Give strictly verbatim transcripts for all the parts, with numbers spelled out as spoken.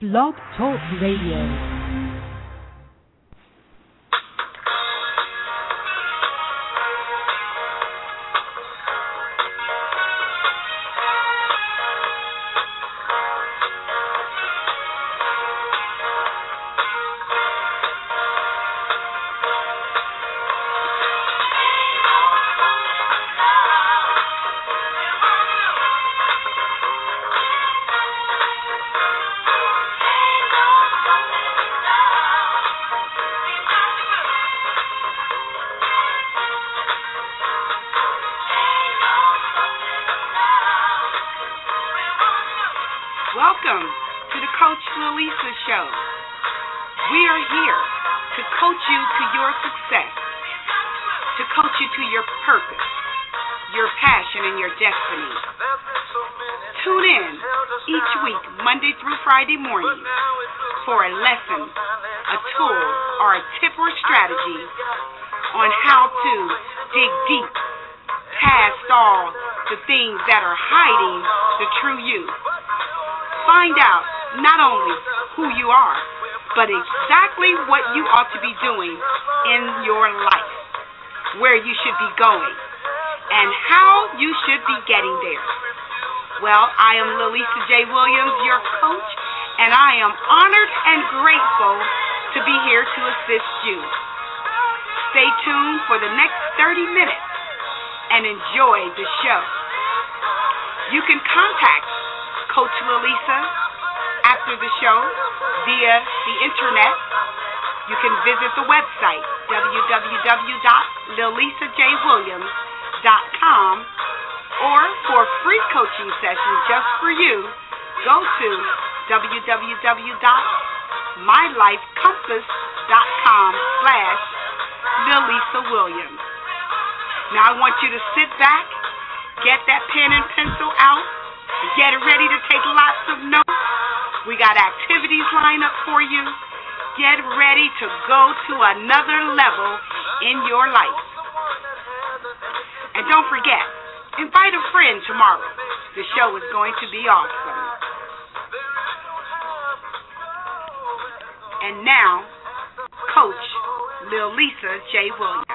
Blog Talk Radio. Welcome to the Coach Lalisa Show. We are here to coach you to your success, to coach you to your purpose, your passion, and your destiny. Tune in each week, Monday through Friday morning, for a lesson, a tool, or a tip or strategy on how to dig deep past all the things that are hiding the true you. Find out not only who you are, but exactly what you ought to be doing in your life, where you should be going, and how you should be getting there. Well, I am Lalisa J. Williams, your coach, and I am honored and grateful to be here to assist you. Stay tuned for the next thirty minutes and enjoy the show. You can contact Coach Lalisa after the show via the internet. You can visit the website w w w dot lalisa j williams dot com, or for free coaching sessions just for you, go to w w w dot my life compass dot com slash lalisa williams. Now I want you to sit back, get that pen and pencil out, get ready to take lots of notes. We got activities lined up for you. Get ready to go to another level in your life. And don't forget, invite a friend tomorrow. The show is going to be awesome. And now, Coach Lalisa J. Williams.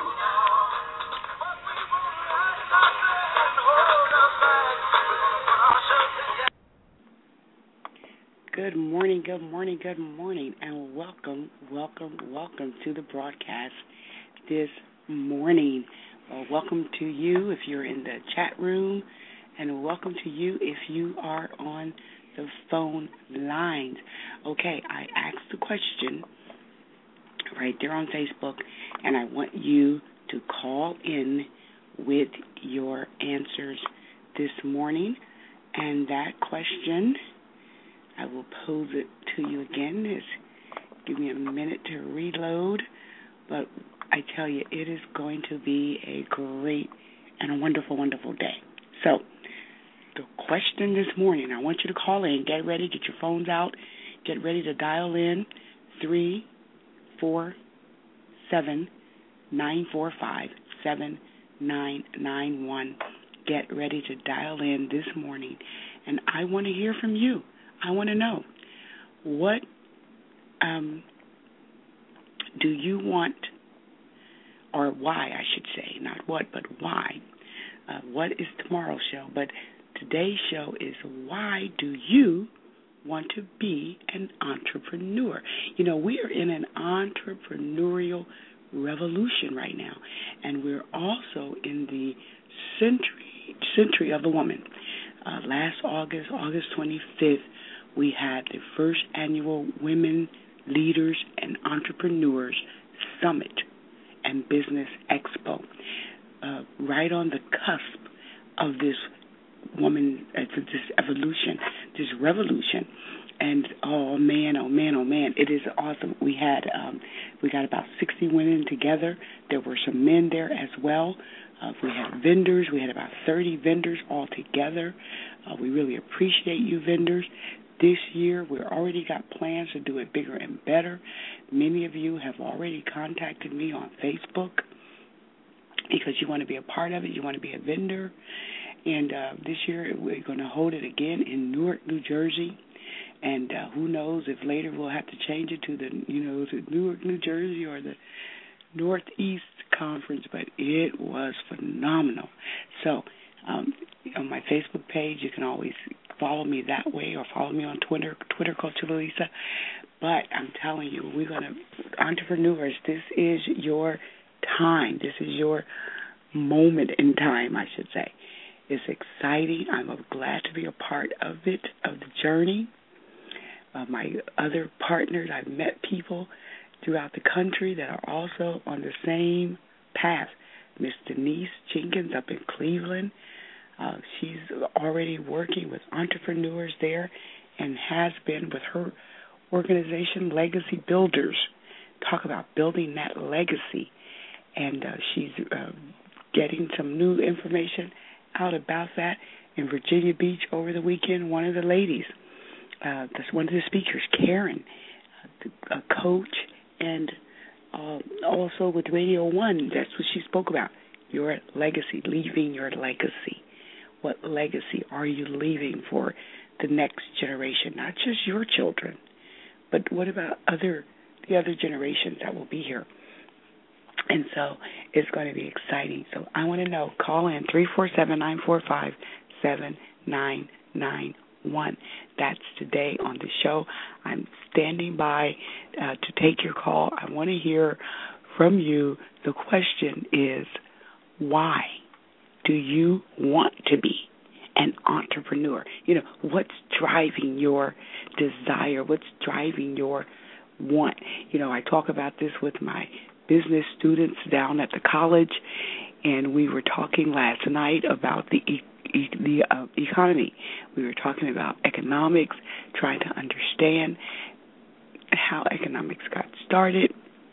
Good morning, good morning, good morning, and welcome, welcome, welcome to the broadcast this morning. Well, welcome to you if you're in the chat room, and welcome to you if you are on the phone lines. Okay, I asked the question right there on Facebook, and I want you to call in with your answers this morning. And that question, I will pose it to you again. Just give me a minute to reload. But I tell you, it is going to be a great and a wonderful, wonderful day. So the question this morning, I want you to call in. Get ready. Get your phones out. Get ready to dial in three four seven nine four five seven nine nine one. Get ready to dial in this morning. And I want to hear from you. I want to know, what um, do you want, or why, I should say, not what, but why. Uh, what is tomorrow's show? But today's show is, why do you want to be an entrepreneur? You know, we are in an entrepreneurial revolution right now, and we're also in the century, century of the woman. Uh, last August, August twenty-fifth, we had the first annual Women Leaders and Entrepreneurs Summit and Business Expo, uh, right on the cusp of this woman, uh, this evolution, this revolution. And oh man, oh man, oh man, it is awesome. We had, um, we got about sixty women together. There were some men there as well. Uh, we had vendors. We had about thirty vendors all together. Uh, we really appreciate you, vendors. This year, we've already got plans to do it bigger and better. Many of you have already contacted me on Facebook because you want to be a part of it. You want to be a vendor. And uh, this year, we're going to hold it again in Newark, New Jersey. And uh, who knows if later we'll have to change it to the, you know, to Newark, New Jersey or the Northeast Conference, but it was phenomenal. So um, on my Facebook page, you can always follow me that way or follow me on Twitter, Twitter Coach Lalisa. But I'm telling you, we're going to, entrepreneurs, this is your time. This is your moment in time, I should say. It's exciting. I'm glad to be a part of it, of the journey. Uh, my other partners, I've met people throughout the country that are also on the same path. Miss Denise Jenkins up in Cleveland, uh, she's already working with entrepreneurs there and has been with her organization, Legacy Builders. Talk about building that legacy. And uh, she's uh, getting some new information out about that in Virginia Beach over the weekend. One of the ladies, uh, that's one of the speakers, Karen, a coach, and uh, also with Radio One, that's what she spoke about, your legacy, leaving your legacy. What legacy are you leaving for the next generation? Not just your children, but what about other the other generations that will be here? And so it's going to be exciting. So I want to know, call in three four seven, nine four five, seven nine nine one. That's today on the show. I'm standing by uh, to take your call. I want to hear from you. The question is, why do you want to be an entrepreneur? You know, what's driving your desire? What's driving your want? You know, I talk about this with my business students down at the college, and we were talking last night about the e- e- the uh, economy. We were talking about economics, trying to understand how economics got started.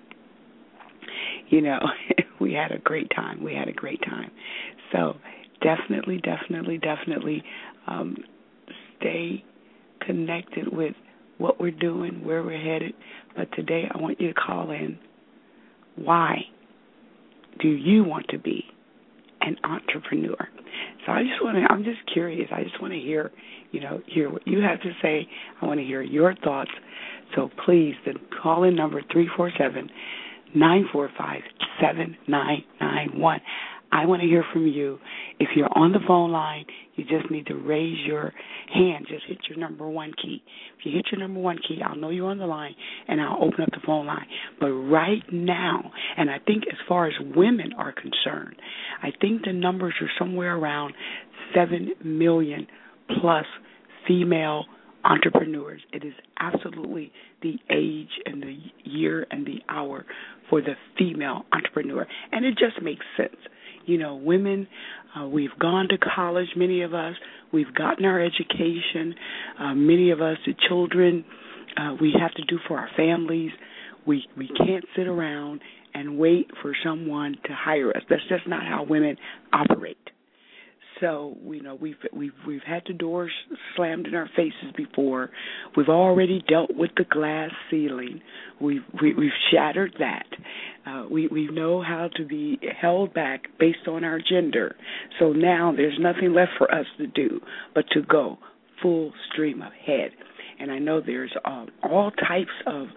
You know, we had a great time. We had a great time. So definitely, definitely, definitely um, stay connected with what we're doing, where we're headed. But today I want you to call in. Why do you want to be an entrepreneur? So I just want to, I'm just curious. I just want to hear, you know, hear what you have to say. I want to hear your thoughts. So please, the call-in number three four seven, nine four five, seven nine nine one. I want to hear from you. If you're on the phone line, you just need to raise your hand. Just hit your number one key. If you hit your number one key, I'll know you're on the line, and I'll open up the phone line. But right now, and I think as far as women are concerned, I think the numbers are somewhere around seven million plus female entrepreneurs. It is absolutely the age and the year and the hour for the female entrepreneur. And it just makes sense. You know, women, uh, we've gone to college, many of us. We've gotten our education. Uh, many of us, the children, uh, we have to do for our families. We we can't sit around and wait for someone to hire us. That's just not how women operate. So, you know, we've we've we've had the doors slammed in our faces before. We've already dealt with the glass ceiling. We've we, we've shattered that. Uh, we we know how to be held back based on our gender. So now there's nothing left for us to do but to go full stream ahead. And I know there's um, all types of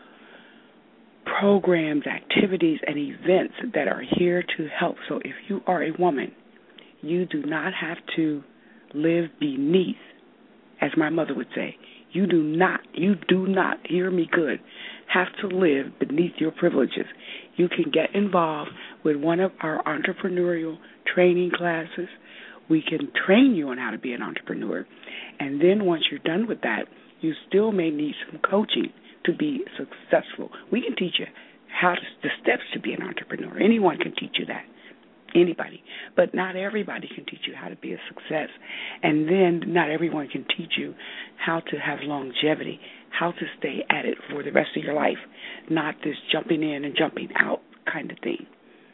programs, activities, and events that are here to help. So if you are a woman, you do not have to live beneath, as my mother would say. You do not, you do not, hear me good, have to live beneath your privileges. You can get involved with one of our entrepreneurial training classes. We can train you on how to be an entrepreneur. And then once you're done with that, you still may need some coaching to be successful. We can teach you how to, the steps to be an entrepreneur. Anyone can teach you that. Anybody. But not everybody can teach you how to be a success. And then not everyone can teach you how to have longevity, how to stay at it for the rest of your life, not this jumping in and jumping out kind of thing.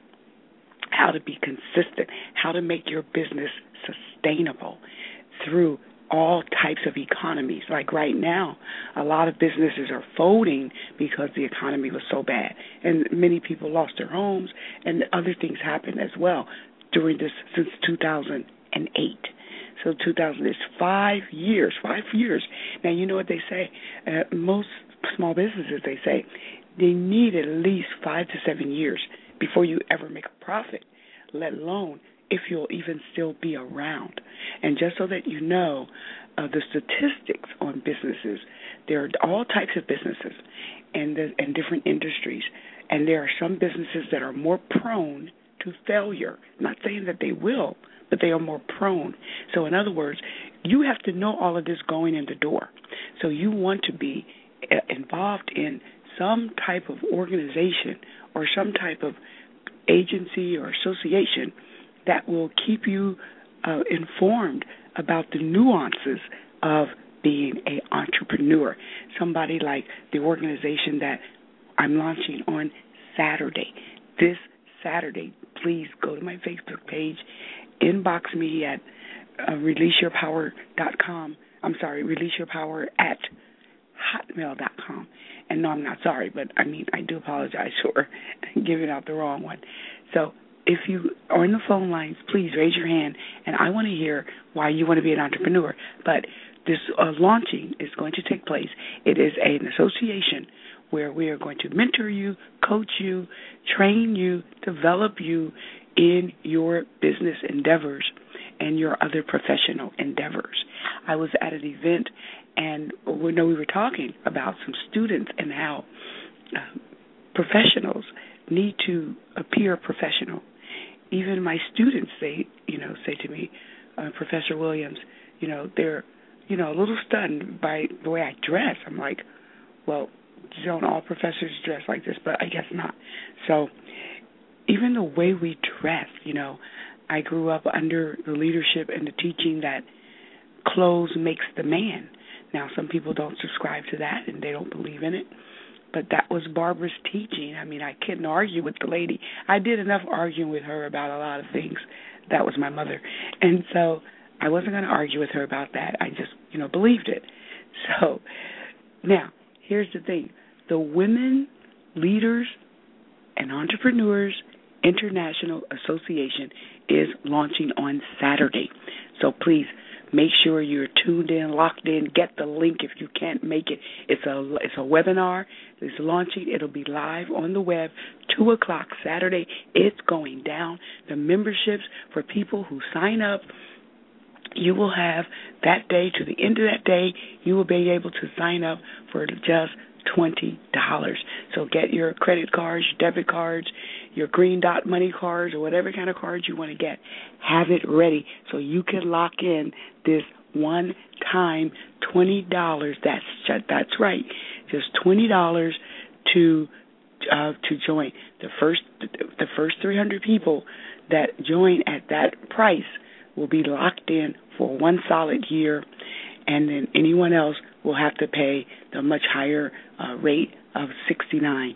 How to be consistent, how to make your business sustainable through all types of economies. Like right now, a lot of businesses are folding because the economy was so bad. And many people lost their homes, and other things happened as well during this since two thousand eight. So two thousand is five years, five years. Now, you know what they say? Uh, most small businesses, they say, they need at least five to seven years before you ever make a profit, let alone if you'll even still be around. And just so that you know, uh, the statistics on businesses, there are all types of businesses and, the, and different industries, and there are some businesses that are more prone to failure. Not saying that they will, but they are more prone. So in other words, you have to know all of this going in the door. So you want to be uh, involved in some type of organization or some type of agency or association that will keep you uh, informed about the nuances of being an entrepreneur. Somebody like the organization that I'm launching on Saturday. This Saturday, please go to my Facebook page, inbox me at uh, release your power dot com. I'm sorry, release your power at hotmail dot com. And no, I'm not sorry, but I mean, I do apologize for giving out the wrong one. So if you are in the phone lines, please raise your hand, and I want to hear why you want to be an entrepreneur. But this uh, launching is going to take place. It is an association where we are going to mentor you, coach you, train you, develop you in your business endeavors and your other professional endeavors. I was at an event, and we know we were talking about some students and how uh, professionals need to appear professional. Even my students, they, you know, say to me, uh, Professor Williams, you know, they're, you know, a little stunned by the way I dress. I'm like, well, don't all professors dress like this? But I guess not. So even the way we dress, you know, I grew up under the leadership and the teaching that clothes makes the man. Now, some people don't subscribe to that and they don't believe in it, but that was Barbara's teaching. I mean, I couldn't argue with the lady. I did enough arguing with her about a lot of things. That was my mother. And so I wasn't going to argue with her about that. I just, you know, believed it. So now, here's the thing. The Women Leaders and Entrepreneurs International Association is launching on Saturday. So please make sure you're tuned in, locked in. Get the link if you can't make it. It's a it's a webinar. It's launching. It'll be live on the web, two o'clock Saturday. It's going down. The memberships for people who sign up, you will have that day to the end of that day, you will be able to sign up for just twenty dollars. So get your credit cards, your debit cards, your green dot money cards, or whatever kind of cards you want to get. Have it ready so you can lock in this one-time twenty dollars. That's that's right, just twenty dollars to uh, to join. The first the first three hundred people that join at that price will be locked in for one solid year, and then anyone else will have to pay the much higher uh, rate of sixty-nine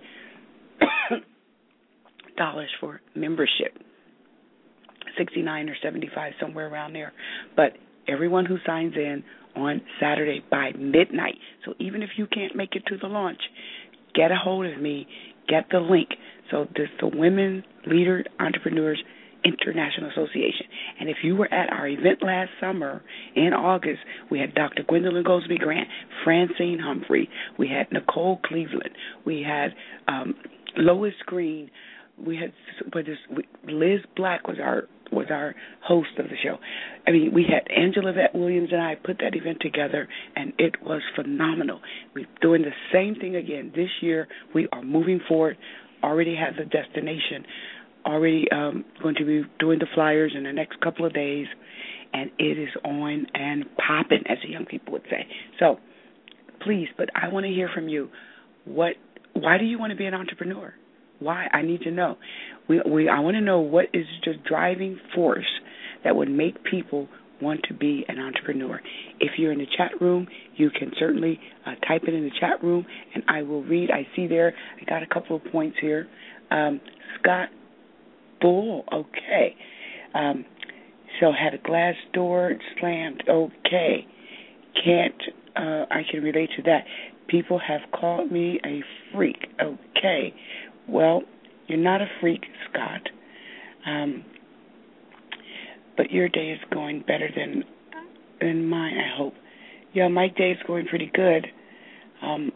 dollars for membership, sixty-nine or seventy-five, somewhere around there. But everyone who signs in on Saturday by midnight, so even if you can't make it to the launch, get a hold of me, get the link. So this the Women Leader Entrepreneurs International Association. And if you were at our event last summer in August, we had Doctor Gwendolyn Goldsby Grant, Francine Humphrey, we had Nicole Cleveland, we had um, Lois Green, we had but this, Liz Black was our was our host of the show. I mean, we had Angela Vett Williams and I put that event together, and it was phenomenal. We're doing the same thing again this year. We are moving forward. Already have the destination. Already um, going to be doing the flyers in the next couple of days, and it is on and popping, as the young people would say. So, please, but I want to hear from you. What? Why do you want to be an entrepreneur? Why? I need to know. We, we, I want to know what is the driving force that would make people want to be an entrepreneur. If you're in the chat room, you can certainly uh, type it in the chat room, and I will read. I see there, I got a couple of points here. Um, Scott Bull, okay. Um, so had a glass door slammed, okay. Can't, uh, I can relate to that. People have called me a freak, okay. Well, you're not a freak, Scott. Um, but your day is going better than and mine, I hope. Yeah, my day is going pretty good. Um,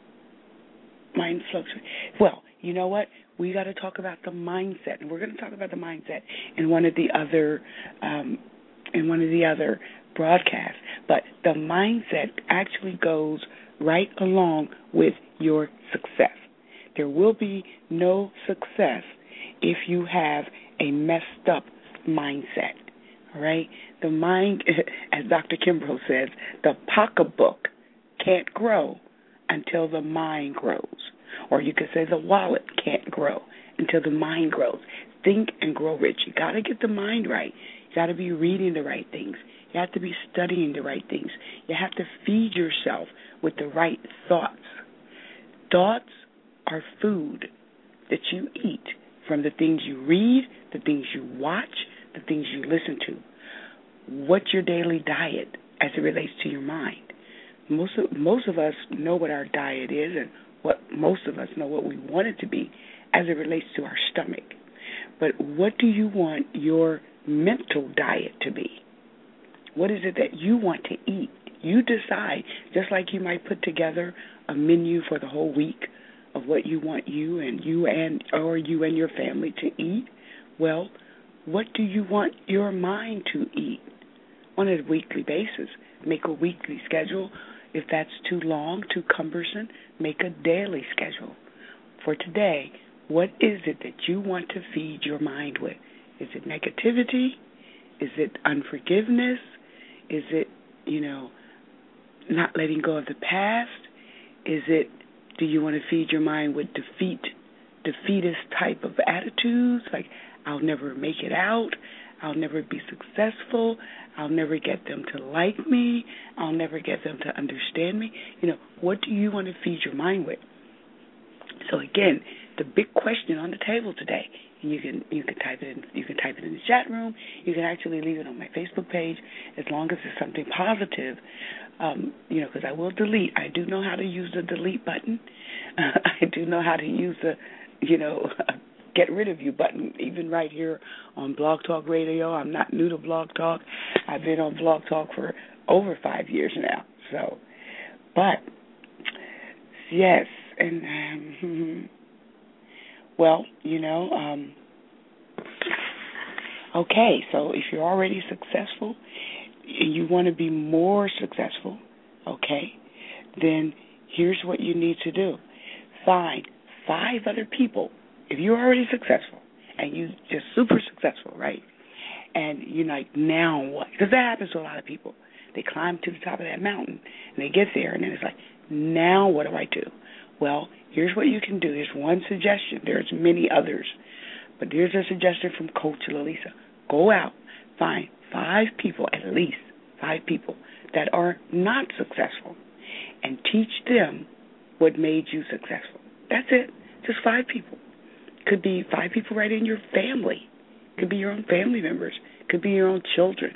mine fluctuates. Well, you know what? We got to talk about the mindset, and we're going to talk about the mindset in one of the other, um, in one of the other broadcasts. But the mindset actually goes right along with your success. There will be no success if you have a messed up mindset. All right? The mind, as Doctor Kimbrough says, the pocketbook can't grow until the mind grows. Or you could say the wallet can't grow until the mind grows. Think and grow rich. You got to get the mind right. You got to be reading the right things. You have to be studying the right things. You have to feed yourself with the right thoughts. Thoughts are food that you eat from the things you read, the things you watch, the things you listen to. What's your daily diet as it relates to your mind? Most of, most of us know what our diet is, and what most of us know what we want it to be as it relates to our stomach. But what do you want your mental diet to be? What is it that you want to eat? You decide, just like you might put together a menu for the whole week of what you want you and you and or you and your family to eat. Well, what do you want your mind to eat on a weekly basis? Make a weekly schedule. If that's too long, too cumbersome, make a daily schedule. For today, what is it that you want to feed your mind with? Is it negativity? Is it unforgiveness? Is it, you know, not letting go of the past? Is it, do you want to feed your mind with defeat, defeatist type of attitudes, like I'll never make it out, I'll never be successful, I'll never get them to like me, I'll never get them to understand me? You know, what do you want to feed your mind with? So again, the big question on the table today, and you can you can type it in, you can type it in the chat room, you can actually leave it on my Facebook page, as long as it's something positive. Um, you know, because I will delete. I do know how to use the delete button. Uh, I do know how to use the, you know, get rid of you button, even right here on Blog Talk Radio. I'm not new to Blog Talk. I've been on Blog Talk for over five years now. So, but, yes, and, um, well, you know, um, okay, so if you're already successful, you want to be more successful, okay, then here's what you need to do. Find five other people. If you're already successful and you just super successful, right, and you're like, now what? Because that happens to a lot of people. They climb to the top of that mountain, and they get there, and then it's like, now what do I do? Well, here's what you can do. There's one suggestion. There's many others, but here's a suggestion from Coach Lalisa. Go out, find five people, at least five people, that are not successful, and teach them what made you successful. That's it. Just five people. Could be five people right in your family. Could be your own family members. Could be your own children.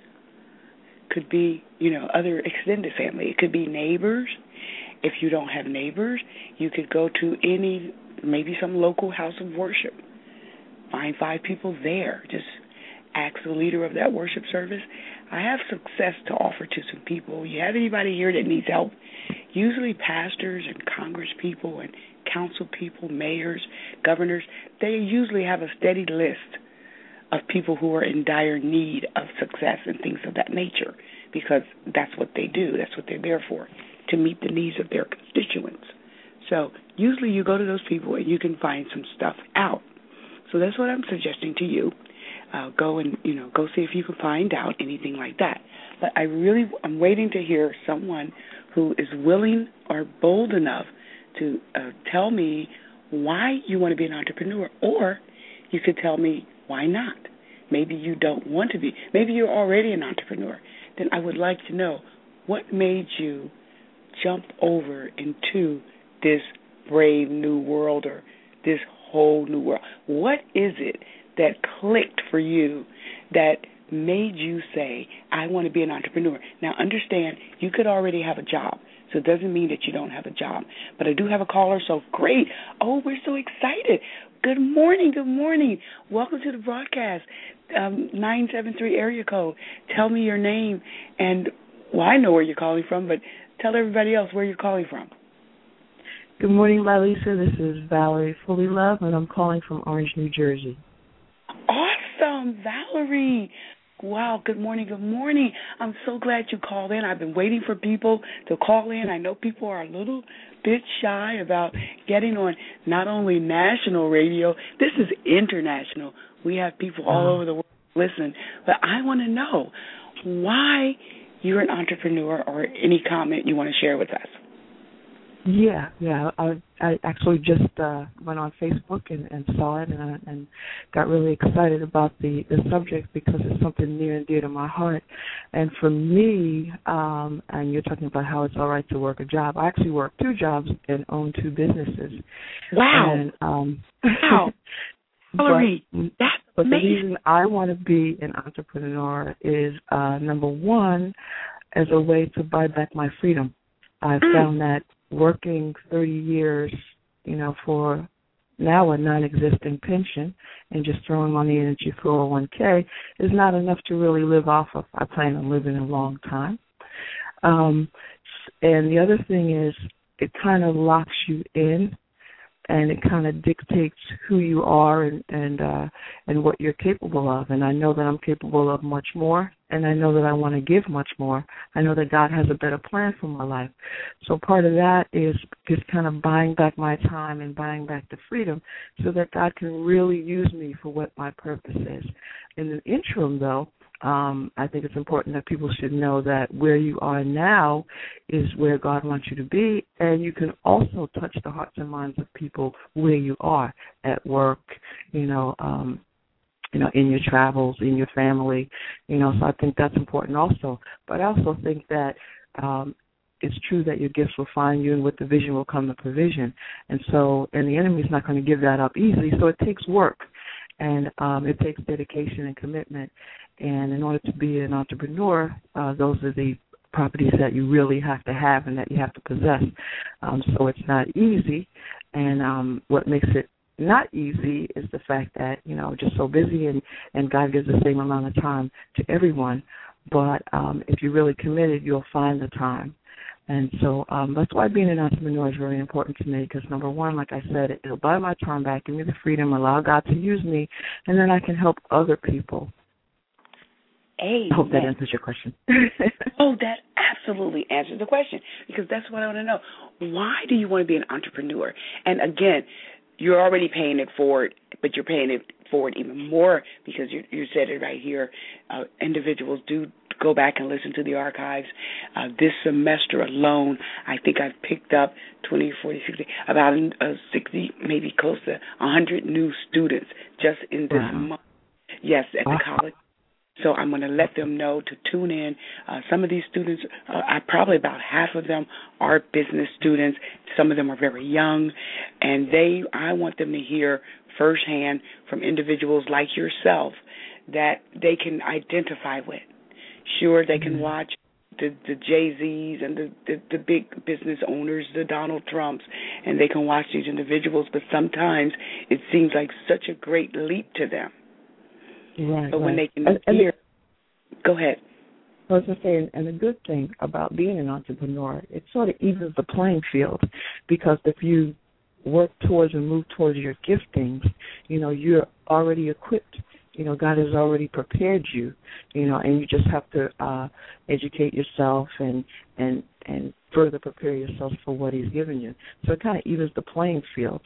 Could be, you know, other extended family. It could be neighbors. If you don't have neighbors, you could go to any, maybe some local house of worship. Find five people there. Just ask the leader of that worship service, I have success to offer to some people. You have anybody here that needs help? Usually pastors and congress people and council people, mayors, governors, they usually have a steady list of people who are in dire need of success and things of that nature, because that's what they do. That's what they're there for, to meet the needs of their constituents. So usually you go to those people and you can find some stuff out. So that's what I'm suggesting to you. Uh, go and, you know, go see if you can find out anything like that. But I really, I'm waiting to hear someone who is willing or bold enough to uh, tell me why you want to be an entrepreneur, or you could tell me why not. Maybe you don't want to be. Maybe you're already an entrepreneur. Then I would like to know what made you jump over into this brave new world, or this whole new world. What is it that clicked for you that made you say, I want to be an entrepreneur? Now, understand, you could already have a job. so it doesn't mean that you don't have a job. But I do have a caller, so great. Oh, we're so excited. Good morning, good morning. Welcome to the broadcast. Um, nine seven three area code. Tell me your name, and, well, I know where you're calling from, but tell everybody else where you're calling from. Good morning, Lalisa. This is Valerie Fully Love, and I'm calling from Orange, New Jersey. Awesome, Valerie. Wow, good morning, good morning. I'm so glad you called in. I've been waiting for people to call in. I know people are a little bit shy about getting on not only national radio, this is international. We have people all over the world listening. But I want to know why you're an entrepreneur, or any comment you want to share with us. Yeah, yeah. I, I actually just uh, went on Facebook and, and saw it, and, I, and got really excited about the, the subject because it's something near and dear to my heart. And for me, um, and you're talking about how it's all right to work a job. I actually work two jobs and own two businesses. Wow. And, um, wow. Valerie, that's But the amazing. reason I want to be an entrepreneur is, uh, number one, as a way to buy back my freedom. I Mm. found that working thirty years, you know, for now a non-existent pension and just throwing money into your four oh one k is not enough to really live off of. I plan on living a long time. Um, and the other thing is it kind of locks you in, and it kind of dictates who you are and and uh, and what you're capable of. And I know that I'm capable of much more, and I know that I want to give much more. I know that God has a better plan for my life. So part of that is just kind of buying back my time and buying back the freedom so that God can really use me for what my purpose is. In the interim, though, Um, I think it's important that people should know that where you are now is where God wants you to be, and you can also touch the hearts and minds of people where you are at work, you know, um, you know, in your travels, in your family, you know. So I think that's important also. But I also think that um, it's true that your gifts will find you, and with the vision will come the provision. And so, and the enemy's not going to give that up easily. So it takes work, and um, it takes dedication and commitment. And in order to be an entrepreneur, uh, those are the properties that you really have to have and that you have to possess. Um, so it's not easy. And um, what makes it not easy is the fact that, you know, just so busy, and, and God gives the same amount of time to everyone. But um, if you're really committed, you'll find the time. And so um, that's why being an entrepreneur is very important to me, because, number one, like I said, it'll buy my time back, give me the freedom, allow God to use me, and then I can help other people. Amen. I hope that answers your question. Oh, that absolutely answers the question, because that's what I want to know. Why do you want to be an entrepreneur? And again, you're already paying it forward, but you're paying it forward even more because you, you said it right here. Uh, individuals do go back and listen to the archives. Uh, this semester alone, I think I've picked up twenty, forty, sixty, about uh, sixty, maybe close to one hundred new students just in this wow. month. Yes, at the college. So I'm going to let them know to tune in. Uh, some of these students, uh, I probably about half of them are business students. Some of them are very young, and they, I want them to hear firsthand from individuals like yourself that they can identify with. Sure, they can watch the, the Jay-Z's and the, the, the big business owners, the Donald Trumps, and they can watch these individuals, but sometimes it seems like such a great leap to them. Right, but when right. they can and, and hear, go ahead. I was going to say, and the good thing about being an entrepreneur, it sort of evens the playing field, because if you work towards and move towards your giftings, you know, you're already equipped. You know, God has already prepared you, you know, and you just have to uh, educate yourself and, and, and further prepare yourself for what He's given you. So it kind of evens the playing field.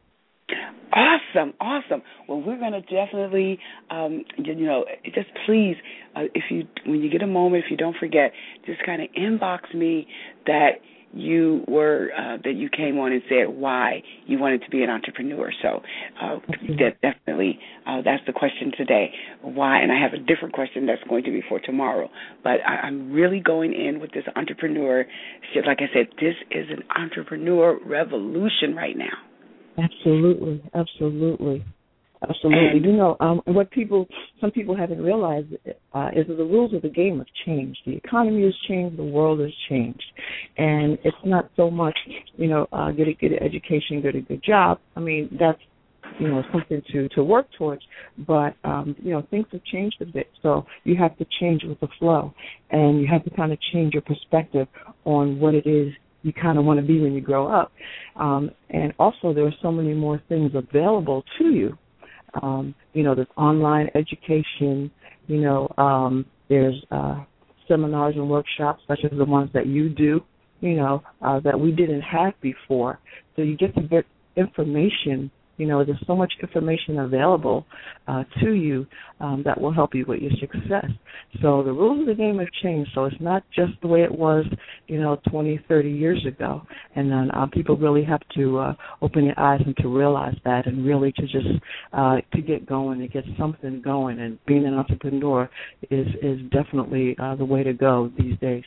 Awesome, awesome. Well, we're going to definitely, um, you, you know, just please, uh, if you, when you get a moment, if you don't forget, just kind of inbox me that you were, uh, that you came on and said why you wanted to be an entrepreneur. So uh, that definitely, uh, that's the question today. Why? And I have a different question that's going to be for tomorrow. But I, I'm really going in with this entrepreneur. Like I said, this is an entrepreneur revolution right now. Absolutely, absolutely. Absolutely. And, you know, um, what people, some people haven't realized uh, is that the rules of the game have changed. The economy has changed. The world has changed. And it's not so much, you know, uh, get a good education, get a good job. I mean, that's, you know, something to, to work towards. But, um, you know, things have changed a bit. So you have to change with the flow. And you have to kind of change your perspective on what it is you kind of want to be when you grow up. Um, and also there are so many more things available to you. Um, you know, there's online education, you know, um, there's uh, seminars and workshops such as the ones that you do, you know, uh, that we didn't have before. So you get to get information. You know, there's so much information available uh, to you um, that will help you with your success. So the rules of the game have changed. So it's not just the way it was, you know, twenty, thirty years ago. And then uh, people really have to uh, open their eyes and to realize that, and really to just uh, to get going and get something going. And being an entrepreneur is is definitely uh, the way to go these days.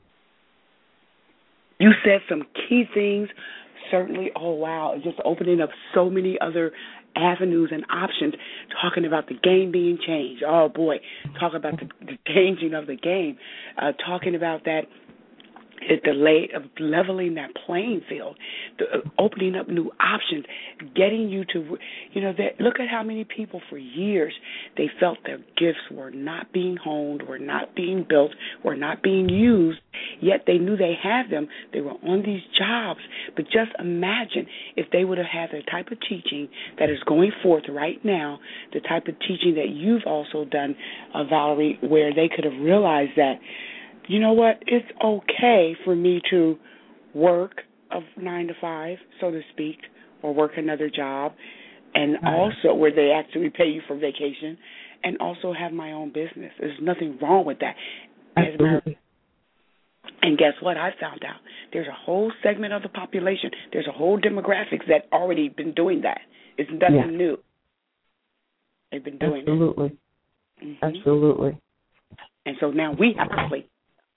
You said some key things. Certainly, oh, wow, it's just opening up so many other avenues and options, talking about the game being changed. Oh, boy, talk about the, the changing of the game, uh, talking about that, it delay of leveling that playing field, the, uh, opening up new options, getting you to, you know, that, look at how many people for years they felt their gifts were not being honed, were not being built, were not being used, yet they knew they had them. They were on these jobs. But just imagine if they would have had the type of teaching that is going forth right now, the type of teaching that you've also done, uh, Valerie, where they could have realized that, you know what, it's okay for me to work a nine to five, so to speak, or work another job, and also where they actually pay you for vacation, and also have my own business. There's nothing wrong with that. Absolutely. And guess what I found out? There's a whole segment of the population, there's a whole demographics that already been doing that. It's nothing yeah. new. They've been doing Absolutely. it. Mm-hmm. Absolutely. And so now we have to play.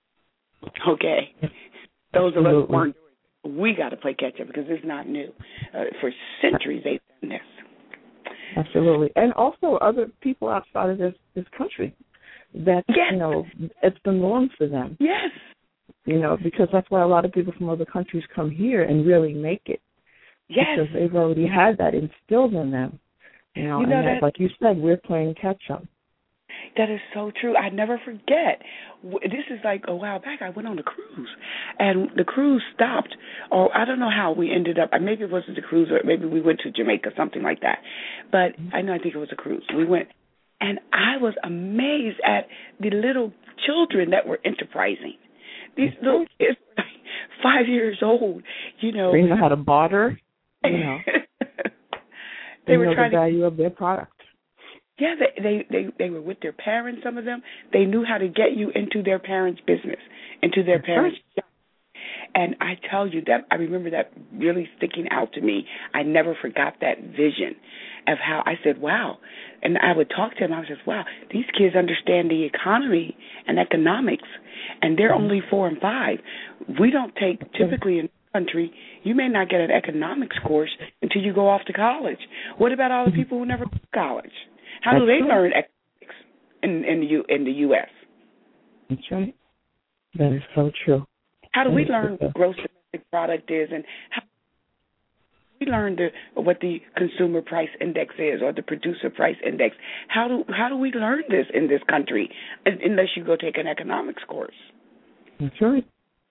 Okay. Those of us who weren't doing it, we got to play catch-up because it's not new. Uh, for centuries they've done this. Absolutely. And also other people outside of this, this country that, yes. you know, it's the norm for them. Yes. You know, because that's why a lot of people from other countries come here and really make it. Yes. Because they've already had that instilled in them. You know, you know and that, that, like you said, we're playing catch-up. That is so true. I never forget. This is like a while back. I went on a cruise, and the cruise stopped. Or I don't know how we ended up. Maybe it wasn't the cruise, or maybe we went to Jamaica, something like that. But I know I think it was a cruise. We went, and I was amazed at the little children that were enterprising. These little kids, five years old. You know, they know how to barter. You know, they, they were know trying the value to, of their product. Yeah, they, they they they were with their parents. Some of them, they knew how to get you into their parents' business, into their parents' job. And I tell you that I remember that really sticking out to me. I never forgot that vision of how I said, "Wow," and I would talk to them. I was just, "Wow, these kids understand the economy and economics, and they're Mm-hmm. only four and five. We don't take typically in this country. You may not get an economics course until you go off to college. What about all the people who never go to college? How do That's they right. learn economics in in the U in the U S? That's right. That is so true. How do that we learn so what gross domestic product is, and how do we learn the what the consumer price index is or the producer price index? How do how do we learn this in this country unless you go take an economics course? That's right.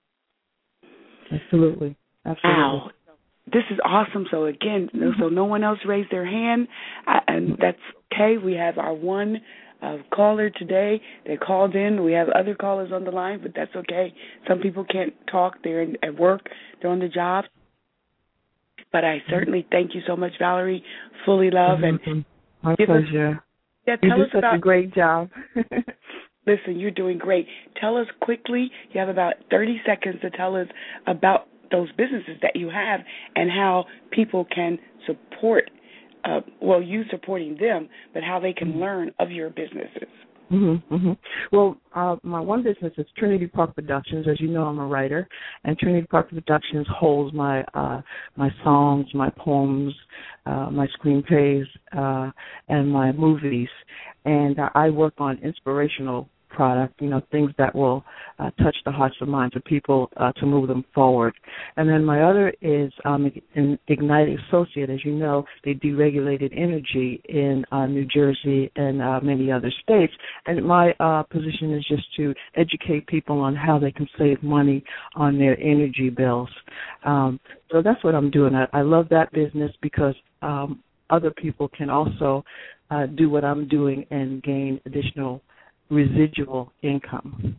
Absolutely. Absolutely. Wow. This is awesome. So again, so no one else raised their hand, uh, and that's okay. We have our one uh, caller today. They called in. We have other callers on the line, but that's okay. Some people can't talk. They're in, at work. They're on the job. But I certainly thank you so much, Valerie. Fully love and mm-hmm. My give pleasure. Us, yeah, you tell do us such about. a great job. Listen, you're doing great. Tell us quickly. You have about thirty seconds to tell us about those businesses that you have and how people can support, uh, well, you supporting them, but how they can learn of your businesses. Mm-hmm, mm-hmm. Well, uh, my one business is Trinity Park Productions. As you know, I'm a writer, and Trinity Park Productions holds my uh, my songs, my poems, uh, my screenplays, uh, and my movies. And uh, I work on inspirational product, you know, things that will uh, touch the hearts and minds of people uh, to move them forward. And then my other is um, an Ignite Associate. As you know, they deregulated energy in uh, New Jersey and uh, many other states. And my uh, position is just to educate people on how they can save money on their energy bills. Um, so that's what I'm doing. I, I love that business because um, other people can also uh, do what I'm doing and gain additional residual income.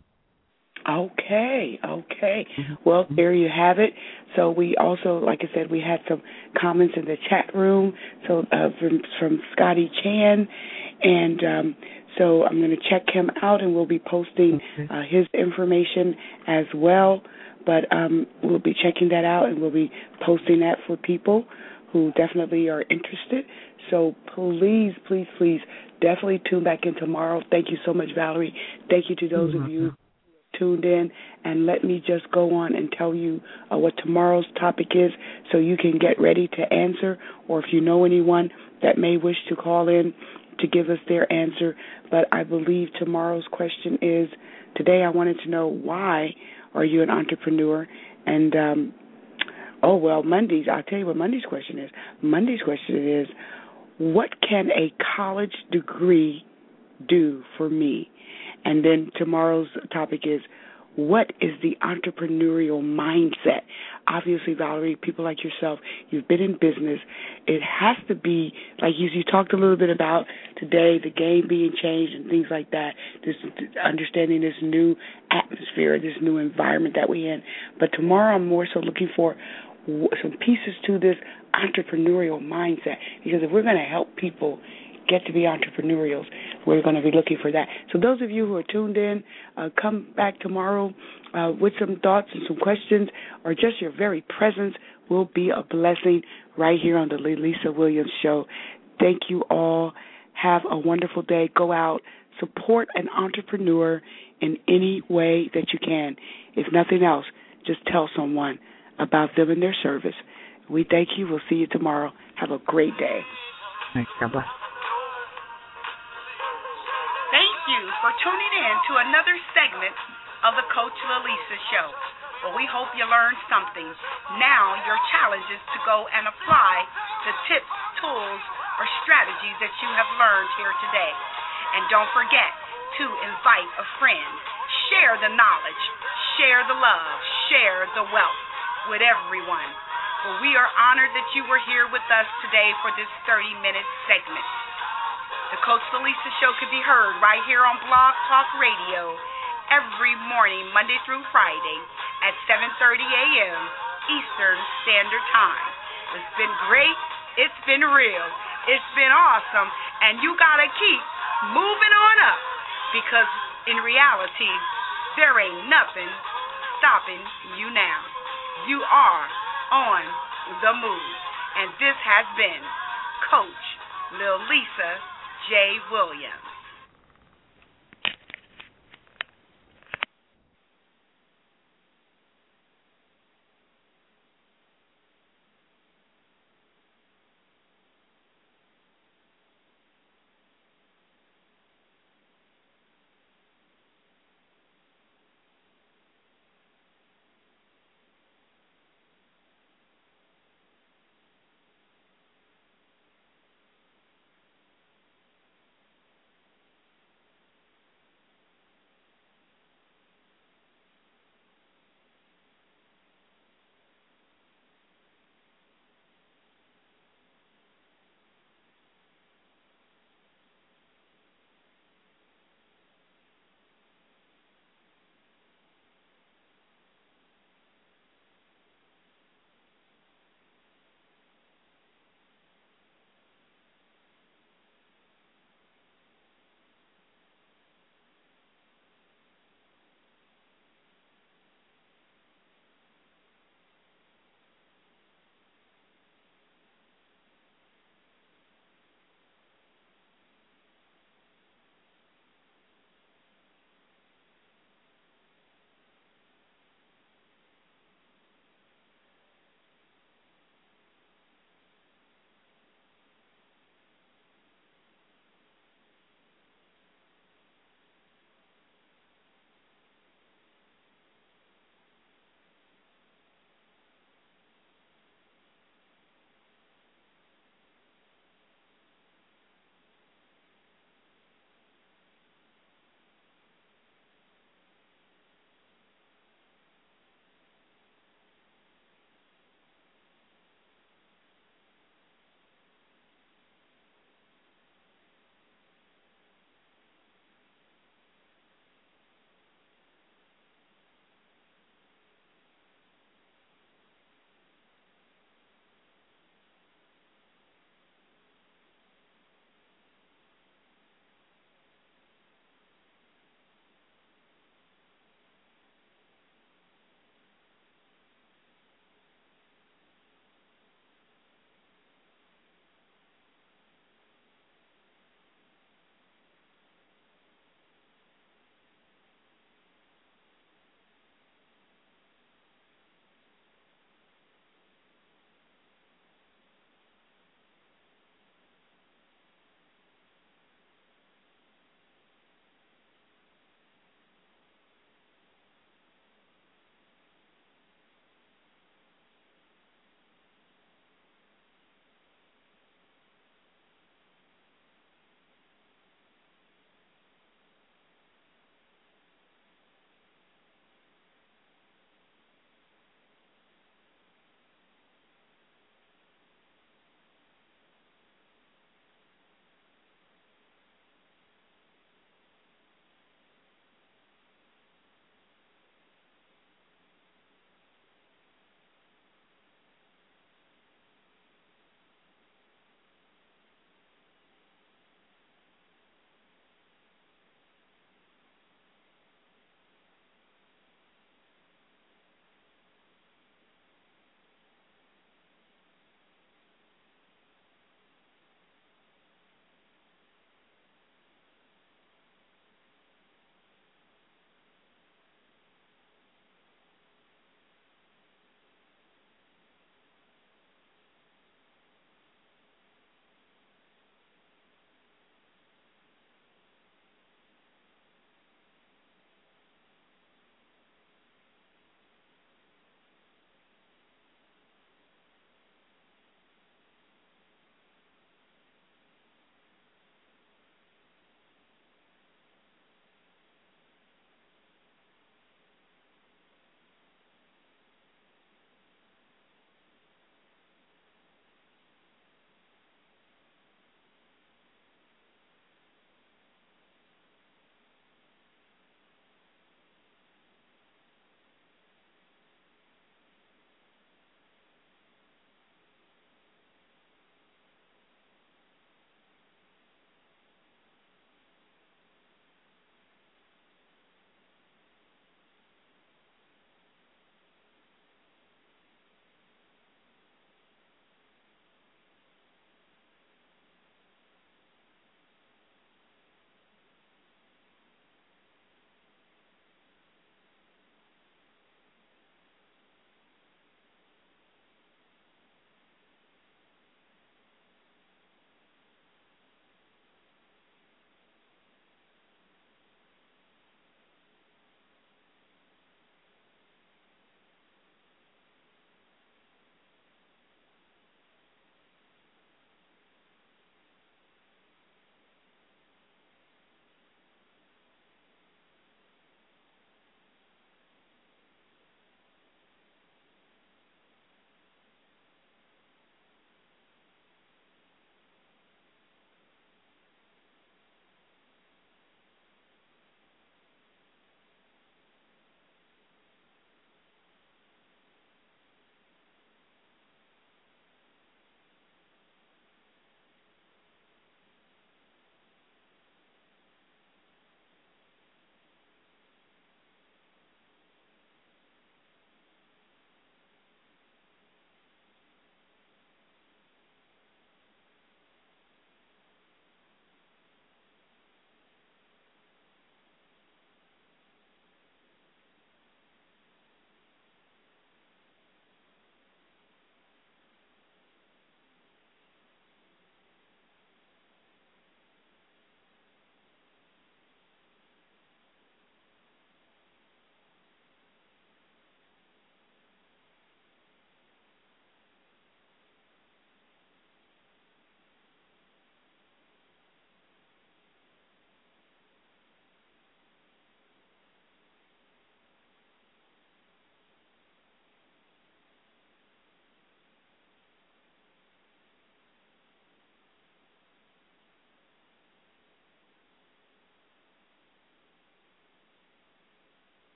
Okay, okay. Well, there you have it. So we also, like I said, we had some comments in the chat room. So uh, from from Scotty Chan, and um, so I'm going to check him out, and we'll be posting uh, his information as well. But um, we'll be checking that out, and we'll be posting that for people who definitely are interested. So please, please, please, definitely tune back in tomorrow. Thank you so much, Valerie. Thank you to those of you who tuned in. And let me just go on and tell you uh, what tomorrow's topic is so you can get ready to answer, or if you know anyone that may wish to call in to give us their answer. But I believe tomorrow's question is, today I wanted to know, why are you an entrepreneur? And, um, oh, well, Monday's, I'll tell you what Monday's question is. Monday's question is, what can a college degree do for me? And then tomorrow's topic is, what is the entrepreneurial mindset? Obviously, Valerie, people like yourself, you've been in business. It has to be, like you, you talked a little bit about today, the game being changed and things like that, this understanding this new atmosphere, this new environment that we're in. But tomorrow I'm more so looking for some pieces to this entrepreneurial mindset, because if we're going to help people get to be entrepreneurials, we're going to be looking for that. So those of you who are tuned in, uh, come back tomorrow uh, with some thoughts and some questions, or just your very presence will be a blessing right here on the Lisa Williams Show. Thank you all. Have a wonderful day. Go out, support an entrepreneur in any way that you can. If nothing else, just tell someone about them and their service. We thank you. We'll see you tomorrow. Have a great day. Thanks. God bless. Thank you for tuning in to another segment of the Coach Lilisa Show. Well, we hope you learned something. Now your challenge is to go and apply the tips, tools, or strategies that you have learned here today. And don't forget to invite a friend. Share the knowledge. Share the love. Share the wealth with everyone. Well, we are honored that you were here with us today for this thirty-minute segment. The Coach Lilisa Show can be heard right here on Blog Talk Radio every morning, Monday through Friday at seven thirty a.m. Eastern Standard Time. It's been great. It's been real. It's been awesome. And you got to keep moving on up, because in reality, there ain't nothing stopping you now. You are on the move. And this has been Coach Lilisa J. Williams.